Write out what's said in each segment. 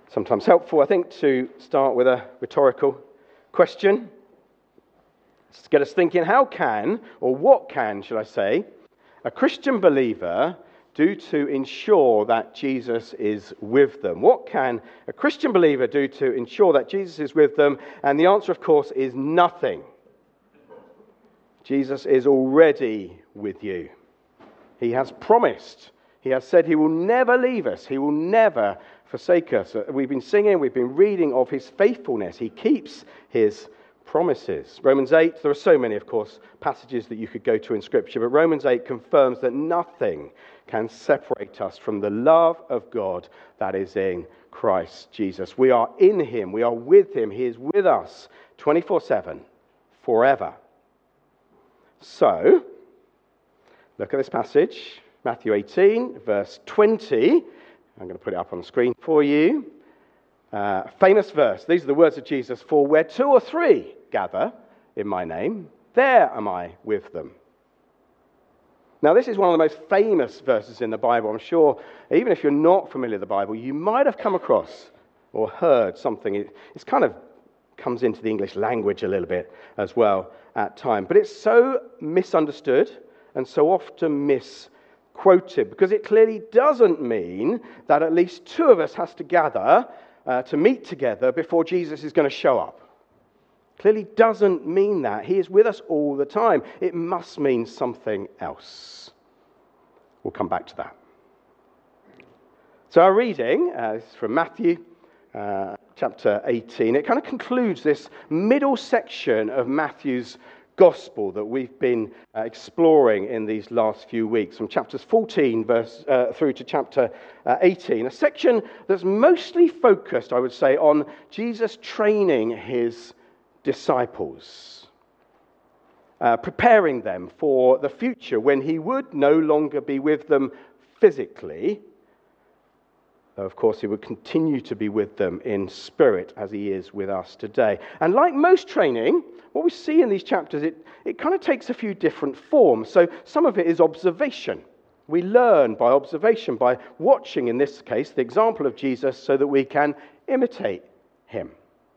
Sometimes helpful, I think, to start with a rhetorical question. Just to get us thinking, how can, or what can, should I say, a Christian believer do to ensure that Jesus is with them? What can a Christian believer do to ensure that Jesus is with them? And the answer, of course, is nothing. Jesus is already with you. He has promised. He has said he will never leave us. He will never forsake us. We've been singing, we've been reading of his faithfulness. He keeps his promises. Romans 8, there are so many, of course, passages that you could go to in Scripture, but Romans 8 confirms that nothing can separate us from the love of God that is in Christ Jesus. We are in him. We are with him. He is with us 24/7, forever. So, look at this passage, Matthew 18, verse 20. I'm going to put it up on the screen for you. Famous verse. These are the words of Jesus. For where two or three gather in my name, there am I with them. Now, this is one of the most famous verses in the Bible. I'm sure, even if you're not familiar with the Bible, you might have come across or heard something. It's kind of comes into the English language a little bit as well at times. But it's so misunderstood and so often misquoted because it clearly doesn't mean that at least two of us has to gather to meet together before Jesus is going to show up. Clearly doesn't mean that. He is with us all the time. It must mean something else. We'll come back to that. So our reading is from Matthew chapter 18. It kind of concludes this middle section of Matthew's gospel that we've been exploring in these last few weeks, from chapters 14 through to chapter 18. A section that's mostly focused, I would say, on Jesus training his disciples, preparing them for the future when he would no longer be with them physically. Of course, he would continue to be with them in spirit as he is with us today. And like most training, what we see in these chapters, it kind of takes a few different forms. So some of it is observation. We learn by observation, by watching, in this case, the example of Jesus so that we can imitate him.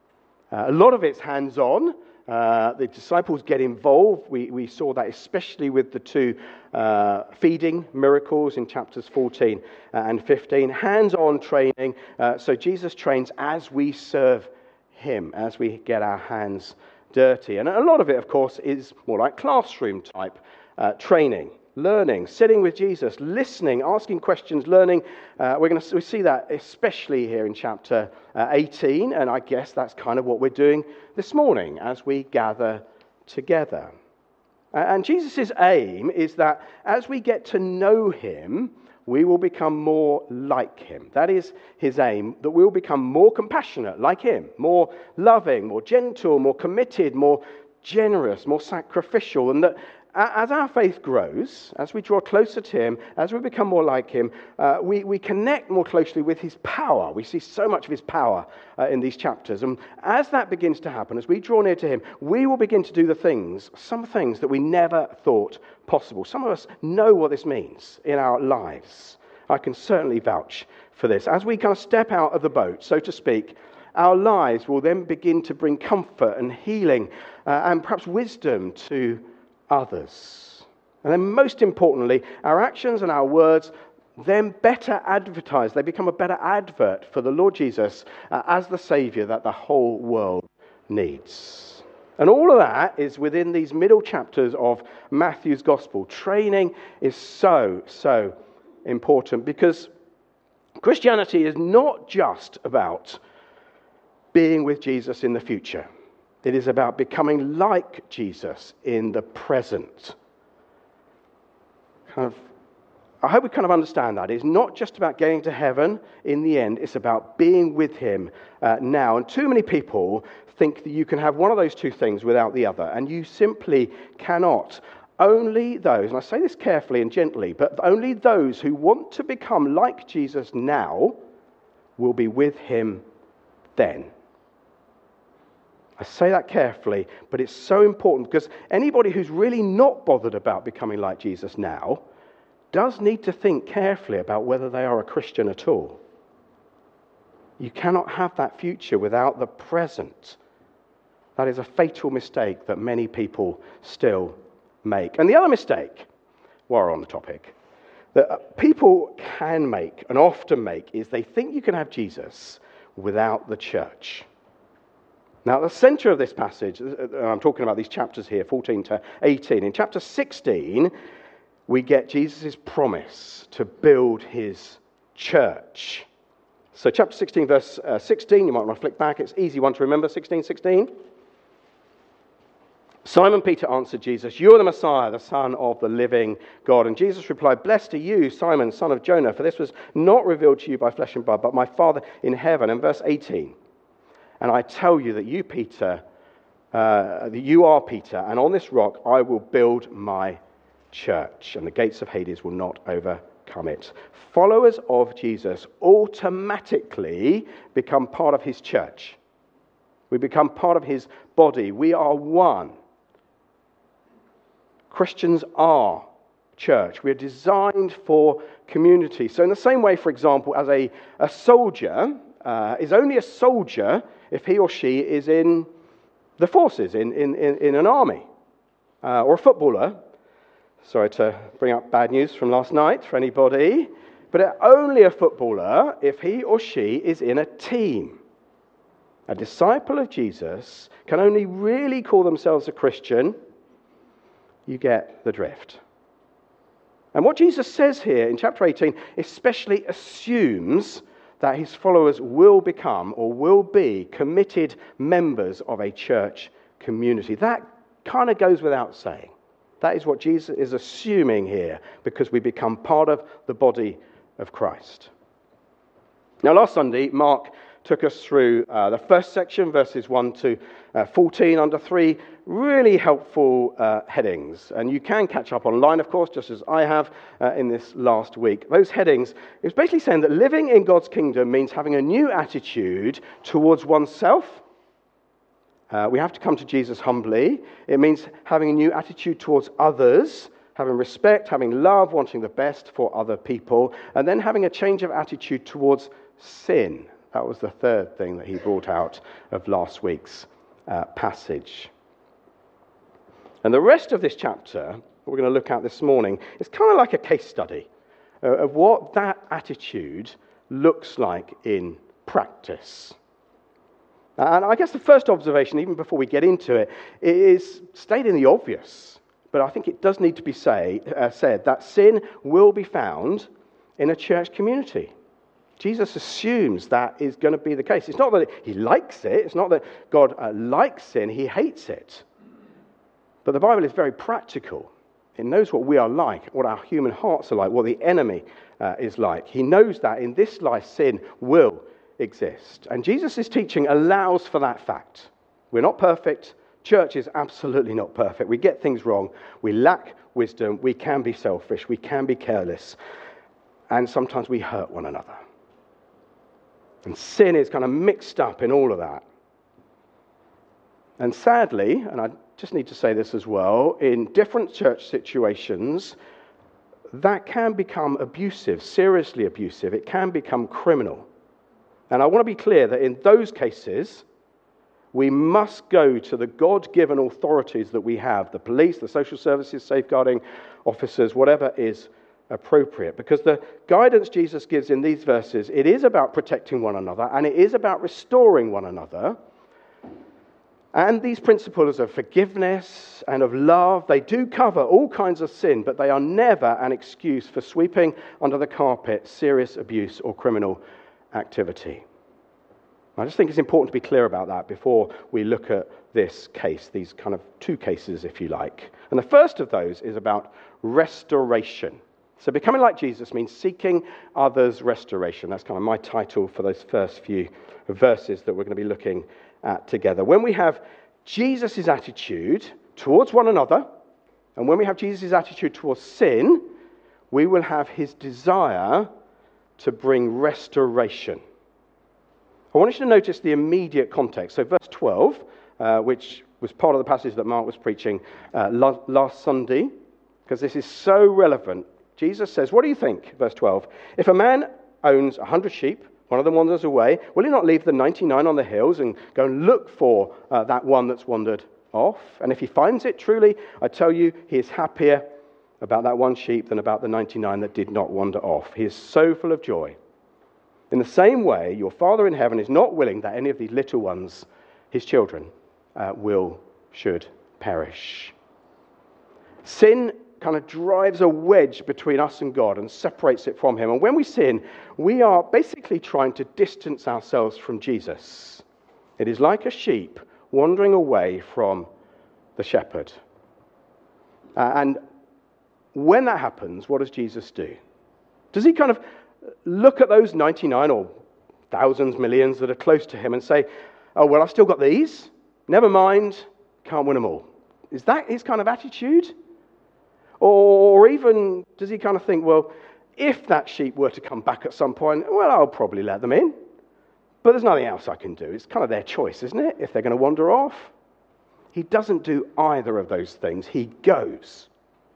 A lot of it's hands-on. The disciples get involved. We saw that especially with the two feeding miracles in chapters 14 and 15. Hands-on training. So Jesus trains as we serve him, as we get our hands dirty. And a lot of it, of course, is more like classroom type training. Learning, sitting with Jesus, listening, asking questions, learning. We see that especially here in chapter 18, and I guess that's kind of what we're doing this morning as we gather together. And Jesus' aim is that as we get to know him, we will become more like him. That is his aim, that we will become more compassionate like him, more loving, more gentle, more committed, more generous, more sacrificial, and that as our faith grows, as we draw closer to him, as we become more like him, we connect more closely with his power. We see so much of his power in these chapters. And as that begins to happen, as we draw near to him, we will begin to do some things that we never thought possible. Some of us know what this means in our lives. I can certainly vouch for this. As we kind of step out of the boat, so to speak, our lives will then begin to bring comfort and healing and perhaps wisdom to others. And then most importantly, our actions and our words then better advertise. They become a better advert for the Lord Jesus as the Saviour that the whole world needs. And all of that is within these middle chapters of Matthew's Gospel. Training is so important because Christianity is not just about being with Jesus in the future. It is about becoming like Jesus in the present. I hope we kind of understand that. It's not just about getting to heaven in the end. It's about being with him now. And too many people think that you can have one of those two things without the other. And you simply cannot. Only those, and I say this carefully and gently, but only those who want to become like Jesus now will be with him then. I say that carefully, but it's so important because anybody who's really not bothered about becoming like Jesus now does need to think carefully about whether they are a Christian at all. You cannot have that future without the present. That is a fatal mistake that many people still make. And the other mistake, while we're on the topic, that people can make and often make is they think you can have Jesus without the church. Now, at the center of this passage, I'm talking about these chapters here, 14 to 18. In chapter 16, we get Jesus' promise to build his church. So chapter 16, verse 16, you might want to flick back. It's an easy one to remember, 16:16. Simon Peter answered Jesus, "You are the Messiah, the Son of the living God." And Jesus replied, "Blessed are you, Simon, son of Jonah, for this was not revealed to you by flesh and blood, but my Father in heaven." And verse 18, "And I tell you that you, Peter, that you are Peter, and on this rock I will build my church, and the gates of Hades will not overcome it." Followers of Jesus automatically become part of his church. We become part of his body. We are one. Christians are church. We're designed for community. So in the same way, for example, as a soldier is only a soldier if he or she is in the forces, in an army, or a footballer. Sorry to bring up bad news from last night for anybody, but only a footballer if he or she is in a team. A disciple of Jesus can only really call themselves a Christian. You get the drift. And what Jesus says here in chapter 18 especially assumes that his followers will become or will be committed members of a church community. That kind of goes without saying. That is what Jesus is assuming here, because we become part of the body of Christ. Now, last Sunday, Mark took us through the first section, verses 1 to 14, under three really helpful headings. And you can catch up online, of course, just as I have in this last week. Those headings is basically saying that living in God's kingdom means having a new attitude towards oneself. We have to come to Jesus humbly. It means having a new attitude towards others, having respect, having love, wanting the best for other people, and then having a change of attitude towards sin. That was the third thing that he brought out of last week's passage. And the rest of this chapter, what we're going to look at this morning, is kind of like a case study of what that attitude looks like in practice. And I guess the first observation, even before we get into it, is stating the obvious. But I think it does need to be said that sin will be found in a church community. Jesus assumes that is going to be the case. It's not that he likes it. It's not that God likes sin. He hates it. But the Bible is very practical. It knows what we are like, what our human hearts are like, what the enemy is like. He knows that in this life, sin will exist. And Jesus' teaching allows for that fact. We're not perfect. Church is absolutely not perfect. We get things wrong. We lack wisdom. We can be selfish. We can be careless. And sometimes we hurt one another. And sin is kind of mixed up in all of that. And sadly, and I just need to say this as well, in different church situations, that can become abusive, seriously abusive. It can become criminal. And I want to be clear that in those cases, we must go to the God-given authorities that we have, the police, the social services, safeguarding officers, whatever is appropriate, because the guidance Jesus gives in these verses, it is about protecting one another, and it is about restoring one another. And these principles of forgiveness and of love, they do cover all kinds of sin, but they are never an excuse for sweeping under the carpet serious abuse or criminal activity. I just think it's important to be clear about that before we look at this case, these kind of two cases, if you like. And the first of those is about restoration. So becoming like Jesus means seeking others' restoration. That's kind of my title for those first few verses that we're going to be looking at together. When we have Jesus' attitude towards one another, and when we have Jesus' attitude towards sin, we will have his desire to bring restoration. I want you to notice the immediate context. So verse 12, which was part of the passage that Mark was preaching last Sunday, because this is so relevant. Jesus says, what do you think? Verse 12, if a man owns 100 sheep, One of them wanders away. Will he not leave the 99 on the hills and go and look for that one that's wandered off? And if he finds it, truly, I tell you, he is happier about that one sheep than about the 99 that did not wander off. He is so full of joy. In the same way, your Father in heaven is not willing that any of these little ones, his children, should perish. Sin kind of drives a wedge between us and God and separates it from him. And when we sin, we are basically trying to distance ourselves from Jesus. It is like a sheep wandering away from the shepherd. And when that happens, what does Jesus do? Does he kind of look at those 99 or thousands, millions that are close to him and say, oh, well, I've still got these. Never mind, can't win them all. Is that his kind of attitude? Or even does he kind of think, well, if that sheep were to come back at some point, well, I'll probably let them in. But there's nothing else I can do. It's kind of their choice, isn't it, if they're going to wander off? He doesn't do either of those things. He goes.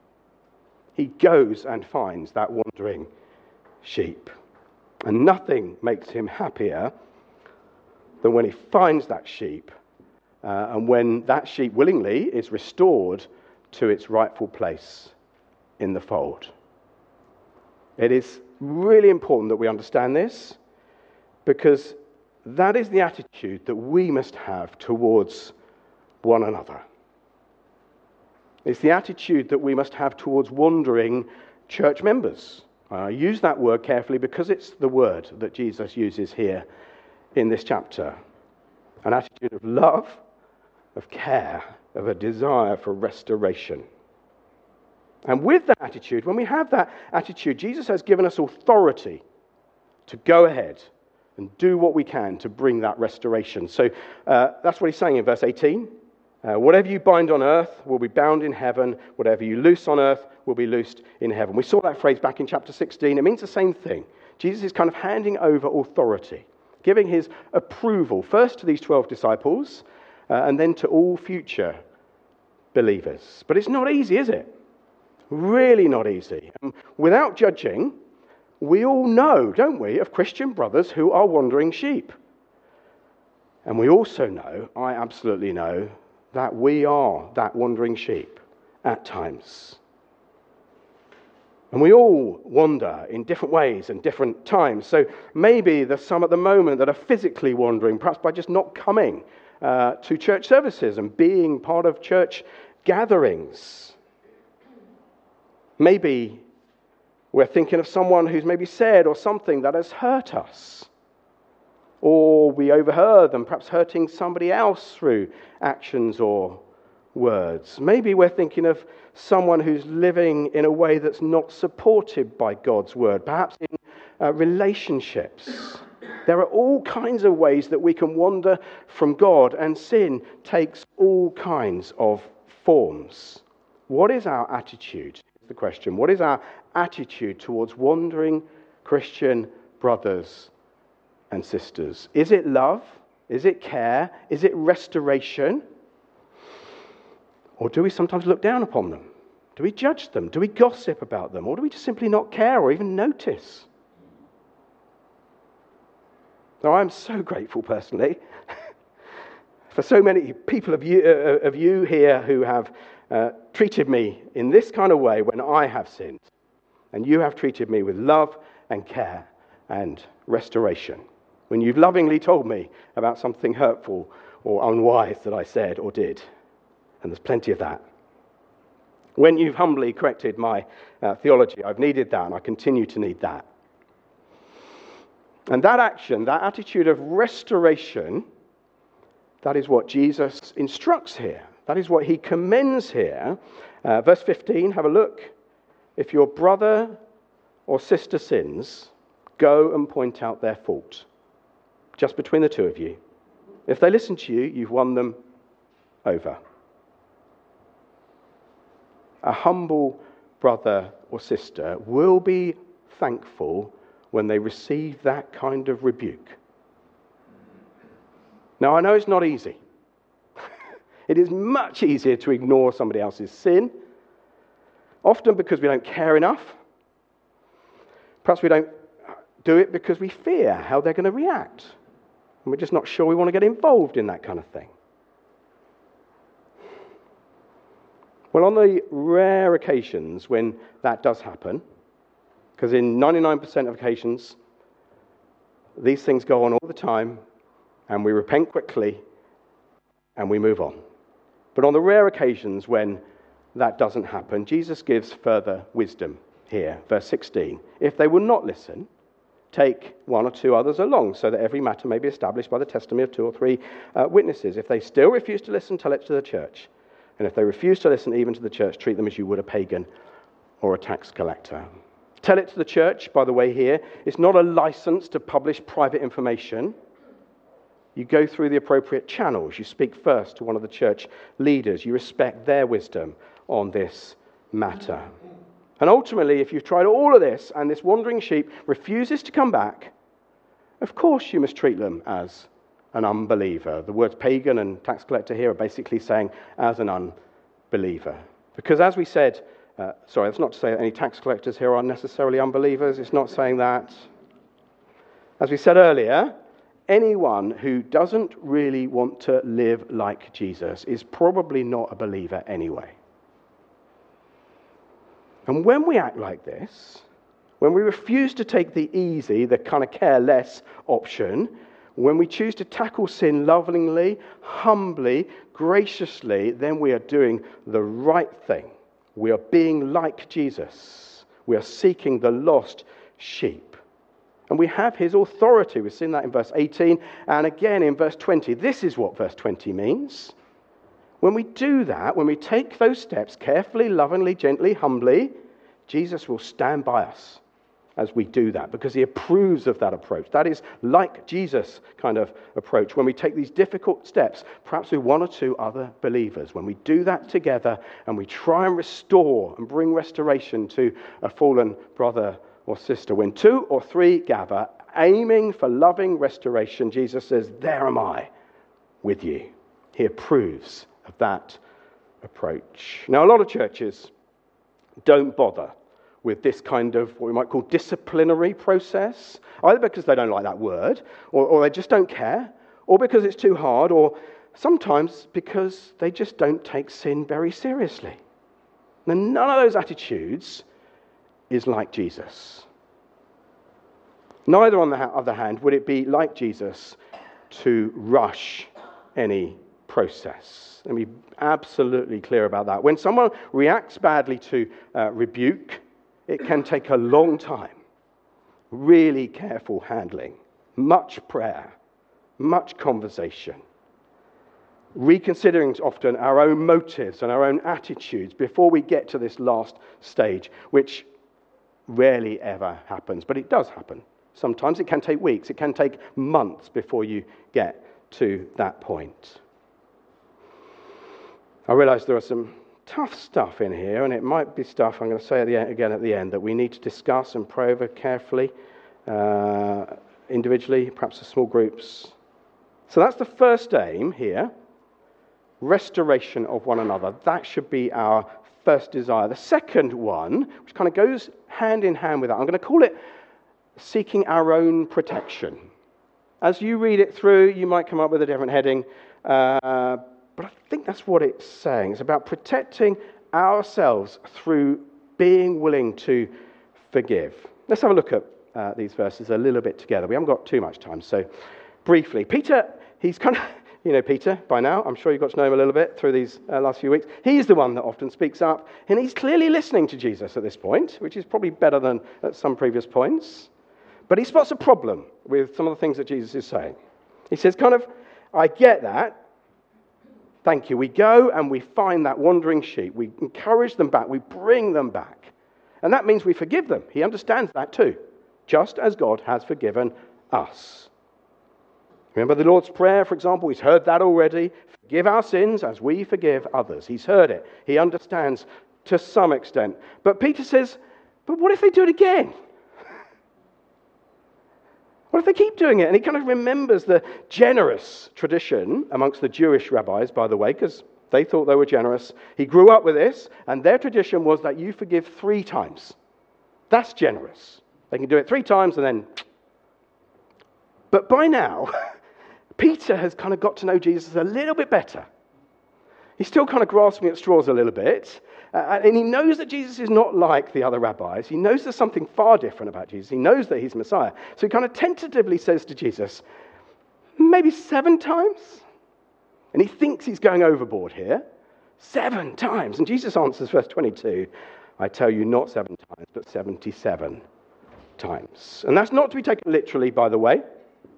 He goes and finds that wandering sheep. And nothing makes him happier than when he finds that sheep and when that sheep willingly is restored to its rightful place in the fold. It is really important that we understand this, because that is the attitude that we must have towards one another. It's the attitude that we must have towards wandering church members. I use that word carefully because it's the word that Jesus uses here in this chapter. An attitude of love, of care, of a desire for restoration. And with that attitude, when we have that attitude, Jesus has given us authority to go ahead and do what we can to bring that restoration. So that's what he's saying in verse 18. Whatever you bind on earth will be bound in heaven. Whatever you loose on earth will be loosed in heaven. We saw that phrase back in chapter 16. It means the same thing. Jesus is kind of handing over authority, giving his approval first to these 12 disciples and then to all future believers. But it's not easy, is it? Really not easy. Without judging, we all know, don't we, of Christian brothers who are wandering sheep. And we also know, I absolutely know, that we are that wandering sheep at times. And we all wander in different ways and different times. So maybe there's some at the moment that are physically wandering, perhaps by just not coming to church services and being part of church gatherings. Maybe we're thinking of someone who's maybe said or something that has hurt us. Or we overheard them perhaps hurting somebody else through actions or words. Maybe we're thinking of someone who's living in a way that's not supported by God's word, perhaps in relationships. There are all kinds of ways that we can wander from God, and sin takes all kinds of forms. What is our attitude? Here's the question. What is our attitude towards wandering Christian brothers and sisters? Is it love? Is it care? Is it restoration? Or do we sometimes look down upon them? Do we judge them? Do we gossip about them? Or do we just simply not care or even notice? Now, I'm so grateful personally for so many people of you here who have treated me in this kind of way when I have sinned. And you have treated me with love and care and restoration. When you've lovingly told me about something hurtful or unwise that I said or did. And there's plenty of that. When you've humbly corrected my theology, I've needed that and I continue to need that. And that action, that attitude of restoration, that is what Jesus instructs here. That is what he commends here. Verse 15, have a look. If your brother or sister sins, go and point out their fault. Just between the two of you. If they listen to you, you've won them over. A humble brother or sister will be thankful when they receive that kind of rebuke. Now, I know it's not easy. It is much easier to ignore somebody else's sin, often because we don't care enough. Perhaps we don't do it because we fear how they're going to react. And we're just not sure we want to get involved in that kind of thing. Well, on the rare occasions when that does happen, because in 99% of occasions, these things go on all the time, and we repent quickly, and we move on. But on the rare occasions when that doesn't happen, Jesus gives further wisdom here. Verse 16, if they will not listen, take one or two others along, so that every matter may be established by the testimony of two or three witnesses. If they still refuse to listen, tell it to the church. And if they refuse to listen even to the church, treat them as you would a pagan or a tax collector. Tell it to the church, by the way, here. It's not a license to publish private information. You go through the appropriate channels. You speak first to one of the church leaders. You respect their wisdom on this matter. And ultimately, if you've tried all of this and this wandering sheep refuses to come back, of course you must treat them as an unbeliever. The words pagan and tax collector here are basically saying as an unbeliever. Because as we said, that's not to say that any tax collectors here are necessarily unbelievers. It's not saying that. As we said earlier, anyone who doesn't really want to live like Jesus is probably not a believer anyway. And when we act like this, when we refuse to take the easy, the kind of careless option, when we choose to tackle sin lovingly, humbly, graciously, then we are doing the right thing. We are being like Jesus. We are seeking the lost sheep. And we have his authority. We've seen that in verse 18 and again in verse 20. This is what verse 20 means. When we do that, when we take those steps carefully, lovingly, gently, humbly, Jesus will stand by us as we do that because he approves of that approach. That is like Jesus kind of approach. When we take these difficult steps, perhaps with one or two other believers, when we do that together and we try and restore and bring restoration to a fallen brother or sister, when two or three gather, aiming for loving restoration, Jesus says, there am I with you. He approves of that approach. Now, a lot of churches don't bother with this kind of what we might call disciplinary process, either because they don't like that word, or they just don't care, or because it's too hard, or sometimes because they just don't take sin very seriously. Now, none of those attitudes is like Jesus. Neither, on the other hand, would it be like Jesus to rush any process. Let me be absolutely clear about that. When someone reacts badly to rebuke, it can take a long time. Really careful handling, much prayer, much conversation. Reconsidering often our own motives and our own attitudes before we get to this last stage, which rarely ever happens, but it does happen. Sometimes it can take weeks, it can take months before you get to that point. I realise there are some tough stuff in here, and it might be stuff, I'm going to say again at the end, that we need to discuss and pray over carefully, individually, perhaps as small groups. So that's the first aim here, restoration of one another. That should be our first desire. The second one, which kind of goes hand in hand with that, I'm going to call it seeking our own protection. As you read it through, you might come up with a different heading, but I think that's what it's saying. It's about protecting ourselves through being willing to forgive. Let's have a look at these verses a little bit together. We haven't got too much time, so briefly. Peter, he's kind of, you know Peter by now. I'm sure you've got to know him a little bit through these last few weeks. He's the one that often speaks up, and he's clearly listening to Jesus at this point, which is probably better than at some previous points. But he spots a problem with some of the things that Jesus is saying. He says, I get that. Thank you. We go and we find that wandering sheep. We encourage them back. We bring them back. And that means we forgive them. He understands that too. Just as God has forgiven us. Remember the Lord's Prayer, for example? He's heard that already. Forgive our sins as we forgive others. He's heard it. He understands to some extent. But Peter says, but what if they do it again? What if they keep doing it? And he kind of remembers the generous tradition amongst the Jewish rabbis, by the way, because they thought they were generous. He grew up with this, and their tradition was that you forgive 3 times. That's generous. They can do it 3 times, and then But by now, Peter has kind of got to know Jesus a little bit better. He's still kind of grasping at straws a little bit. And he knows that Jesus is not like the other rabbis. He knows there's something far different about Jesus. He knows that he's Messiah. So he kind of tentatively says to Jesus, maybe 7 times? And he thinks he's going overboard here. 7 times. And Jesus answers, verse 22, I tell you not 7 times, but 77 times. And that's not to be taken literally, by the way.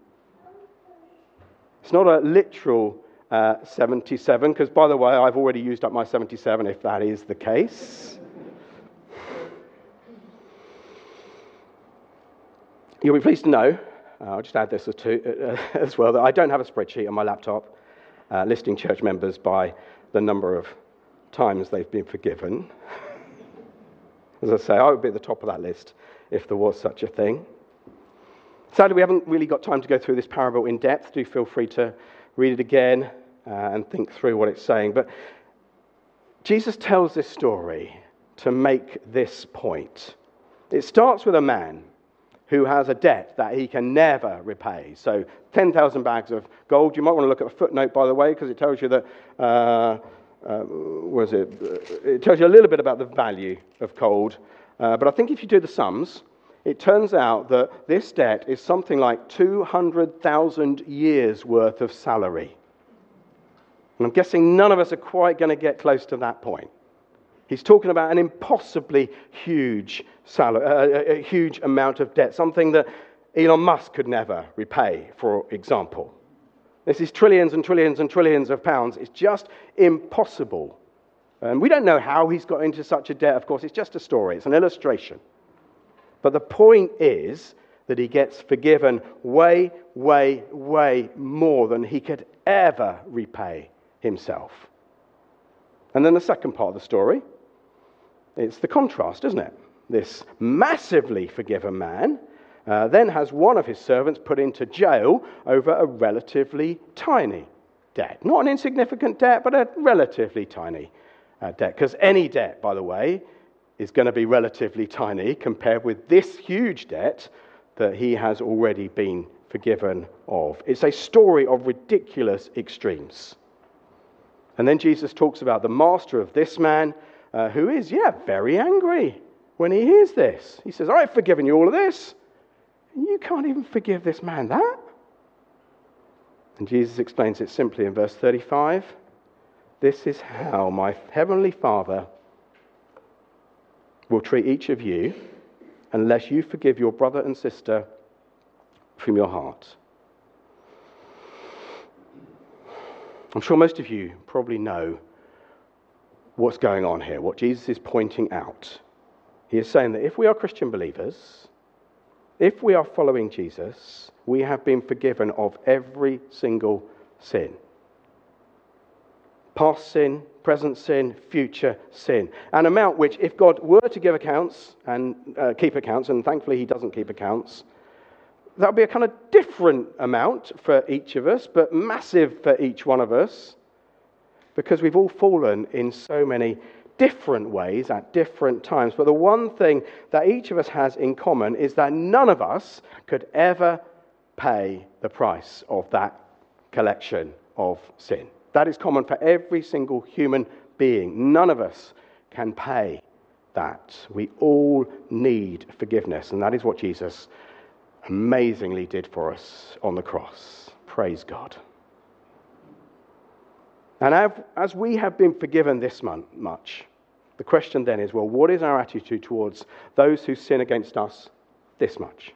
It's not a literal 77, because, by the way, I've already used up my 77, if that is the case. You'll be pleased to know, I'll just add this as well, that I don't have a spreadsheet on my laptop listing church members by the number of times they've been forgiven. As I say, I would be at the top of that list if there was such a thing. Sadly, we haven't really got time to go through this parable in depth. Do feel free to read it again and think through what it's saying. But Jesus tells this story to make this point. It starts with a man who has a debt that he can never repay. So 10,000 bags of gold. You might want to look at a footnote, by the way, because it tells you that, it tells you a little bit about the value of gold. But I think if you do the sums, it turns out that this debt is something like 200,000 years' worth of salary. And I'm guessing none of us are quite going to get close to that point. He's talking about an impossibly huge salary, a huge amount of debt, something that Elon Musk could never repay, for example. This is trillions and trillions and trillions of pounds. It's just impossible. And we don't know how he's got into such a debt, of course. It's just a story. It's an illustration. But the point is that he gets forgiven way, way, way more than he could ever repay himself. And then the second part of the story, it's the contrast, isn't it? This massively forgiven man then has one of his servants put into jail over a relatively tiny debt. Not an insignificant debt, but a relatively tiny debt. Because any debt, by the way, is going to be relatively tiny compared with this huge debt that he has already been forgiven of. It's a story of ridiculous extremes. And then Jesus talks about the master of this man who is, very angry when he hears this. He says, I've forgiven you all of this. And you can't even forgive this man that? And Jesus explains it simply in verse 35. This is how my heavenly Father will treat each of you unless you forgive your brother and sister from your heart. I'm sure most of you probably know what's going on here, what Jesus is pointing out. He is saying that if we are Christian believers, if we are following Jesus, we have been forgiven of every single sin. Past sin, present sin, future sin. An amount which, if God were to give accounts and keep accounts, and thankfully he doesn't keep accounts, that would be a kind of different amount for each of us, but massive for each one of us, because we've all fallen in so many different ways at different times. But the one thing that each of us has in common is that none of us could ever pay the price of that collection of sin. That is common for every single human being. None of us can pay that. We all need forgiveness, and that is what Jesus amazingly did for us on the cross. Praise God. And as we have been forgiven this much, the question then is, well, what is our attitude towards those who sin against us this much?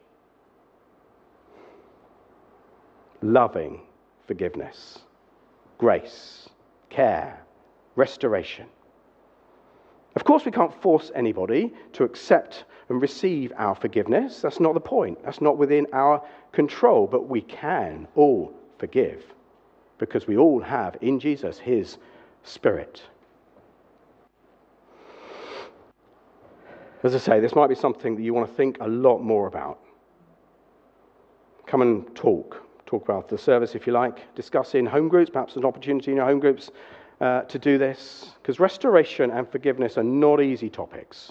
Loving forgiveness, grace, care, restoration. Of course, we can't force anybody to accept and receive our forgiveness. That's not the point. That's not within our control. But we can all forgive because we all have in Jesus his Spirit. As I say, this might be something that you want to think a lot more about. Come and talk about the service if you like. Discuss in home groups. Perhaps there's an opportunity in your home groups to do this. Because restoration and forgiveness are not easy topics.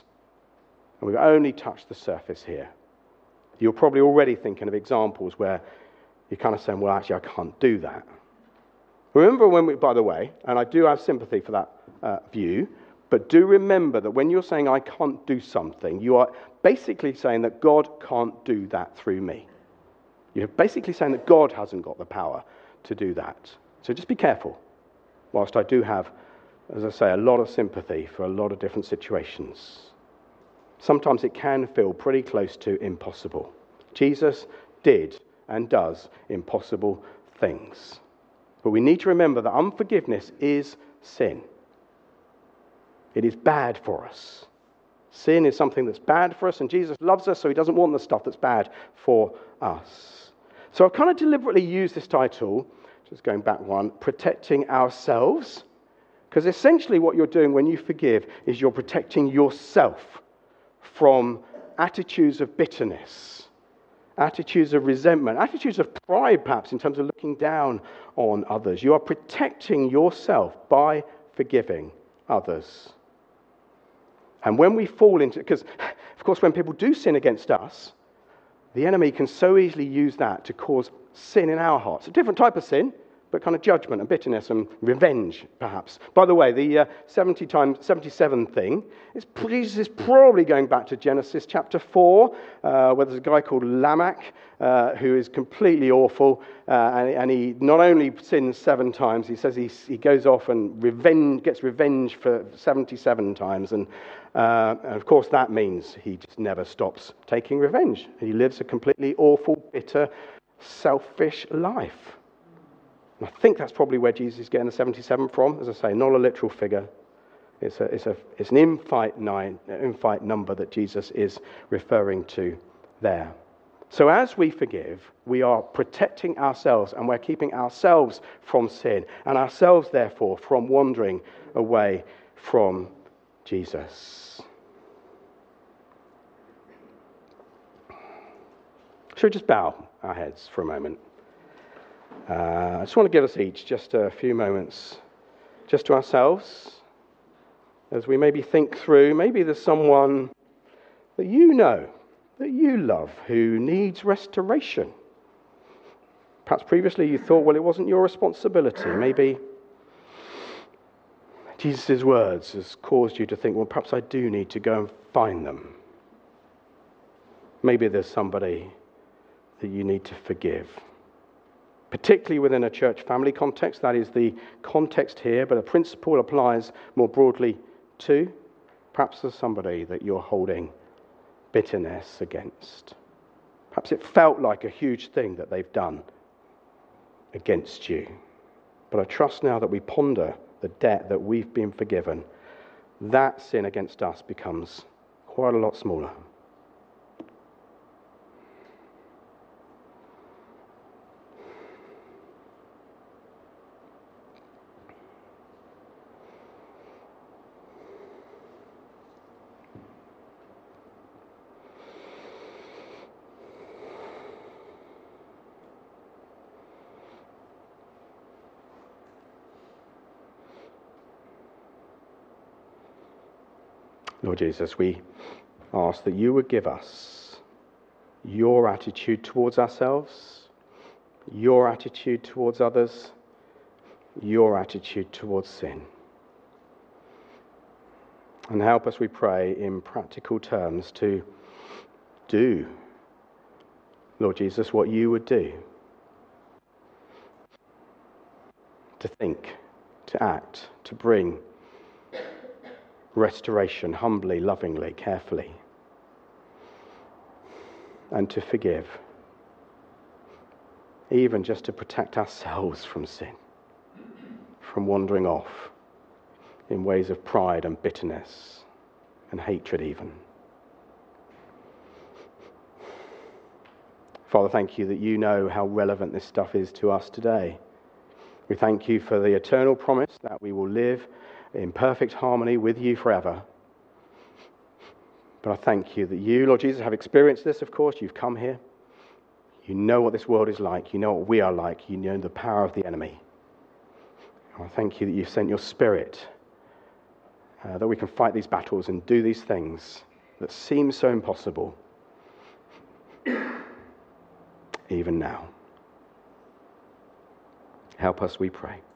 And we've only touched the surface here. You're probably already thinking of examples where you're kind of saying, well, actually, I can't do that. Remember when we, by the way, and I do have sympathy for that view, but do remember that when you're saying I can't do something, you are basically saying that God can't do that through me. You're basically saying that God hasn't got the power to do that. So just be careful. Whilst I do have, as I say, a lot of sympathy for a lot of different situations, sometimes it can feel pretty close to impossible. Jesus did and does impossible things. But we need to remember that unforgiveness is sin. It is bad for us. Sin is something that's bad for us, and Jesus loves us, so he doesn't want the stuff that's bad for us. So I've kind of deliberately used this title, just going back one, Protecting Ourselves, because essentially what you're doing when you forgive is you're protecting yourself from attitudes of bitterness, attitudes of resentment, attitudes of pride perhaps in terms of looking down on others. You are protecting yourself by forgiving others. And when we fall into, because of course when people do sin against us, the enemy can so easily use that to cause sin in our hearts. A different type of sin, but kind of judgment and bitterness and revenge, perhaps. By the way, the 77 thing, Jesus is probably going back to Genesis chapter 4, where there's a guy called Lamech, who is completely awful, and he not only sins 7 times, he says he goes off and gets revenge for 77 times, and of course that means he just never stops taking revenge. He lives a completely awful, bitter, selfish life. And I think that's probably where Jesus is getting the 77 from. As I say, not a literal figure. It's an infinite number that Jesus is referring to there. So as we forgive, we are protecting ourselves and we're keeping ourselves from sin and ourselves, therefore, from wandering away from Jesus. Should we just bow our heads for a moment? I just want to give us each just a few moments just to ourselves as we maybe think through, maybe there's someone that you know, that you love, who needs restoration. Perhaps previously you thought, well, it wasn't your responsibility. Maybe Jesus' words has caused you to think, well, perhaps I do need to go and find them. Maybe there's somebody that you need to forgive. Particularly within a church family context, that is the context here, but the principle applies more broadly too. Perhaps there's somebody that you're holding bitterness against. Perhaps it felt like a huge thing that they've done against you. But I trust now that we ponder the debt that we've been forgiven, that sin against us becomes quite a lot smaller. Lord Jesus, we ask that you would give us your attitude towards ourselves, your attitude towards others, your attitude towards sin. And help us, we pray, in practical terms to do, Lord Jesus, what you would do. To think, to act, to bring restoration humbly, lovingly, carefully, and to forgive, even just to protect ourselves from sin, from wandering off in ways of pride and bitterness and hatred even. Father, thank you that you know how relevant this stuff is to us today. We thank you for the eternal promise that we will live in perfect harmony with you forever. But I thank you that you, Lord Jesus, have experienced this, of course. You've come here. You know what this world is like. You know what we are like. You know the power of the enemy. And I thank you that you've sent your Spirit, that we can fight these battles and do these things that seem so impossible, even now. Help us, we pray.